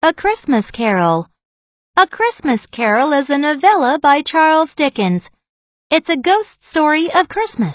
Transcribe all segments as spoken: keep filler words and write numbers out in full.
A Christmas Carol. A Christmas Carol is a novella by Charles Dickens. It's a ghost story of Christmas.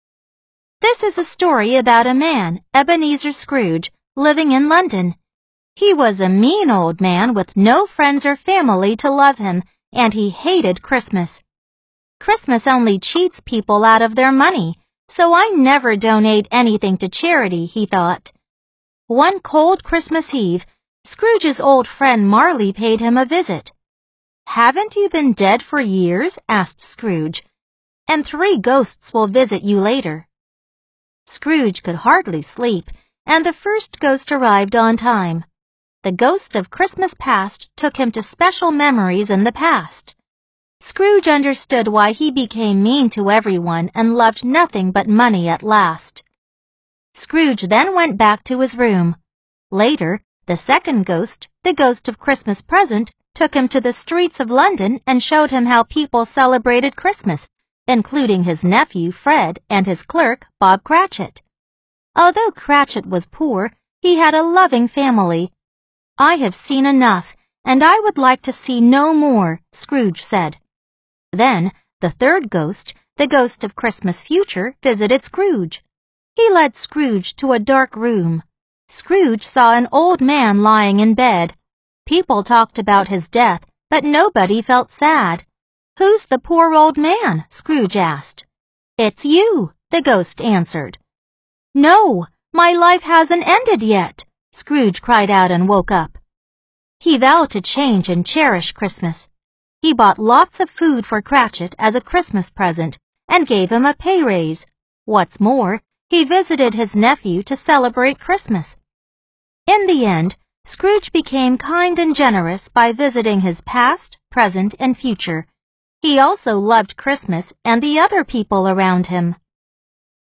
This is a story about a man, Ebenezer Scrooge, living in London. He was a mean old man with no friends or family to love him, and he hated Christmas. Christmas only cheats people out of their money, so I never donate anything to charity, he thought. One cold Christmas Eve, Scrooge's old friend Marley paid him a visit. "Haven't you been dead for years?" asked Scrooge. "And three ghosts will visit you later." Scrooge could hardly sleep, and the first ghost arrived on time. The ghost of Christmas past took him to special memories in the past. Scrooge understood why he became mean to everyone and loved nothing but money at last. Scrooge then went back to his room. Later, the second ghost, the ghost of Christmas present, took him to the streets of London and showed him how people celebrated Christmas, including his nephew Fred and his clerk Bob Cratchit. Although Cratchit was poor, he had a loving family. "I have seen enough, and I would like to see no more," Scrooge said. Then the third ghost, the ghost of Christmas future, visited Scrooge. He led Scrooge to a dark room. Scrooge saw an old man lying in bed. People talked about his death, but nobody felt sad. "Who's the poor old man?" Scrooge asked. "It's you," the ghost answered. "No, my life hasn't ended yet," Scrooge cried out and woke up. He vowed to change and cherish Christmas. He bought lots of food for Cratchit as a Christmas present and gave him a pay raise. What's more, he visited his nephew to celebrate Christmas. In the end, Scrooge became kind and generous by visiting his past, present, and future. He also loved Christmas and the other people around him.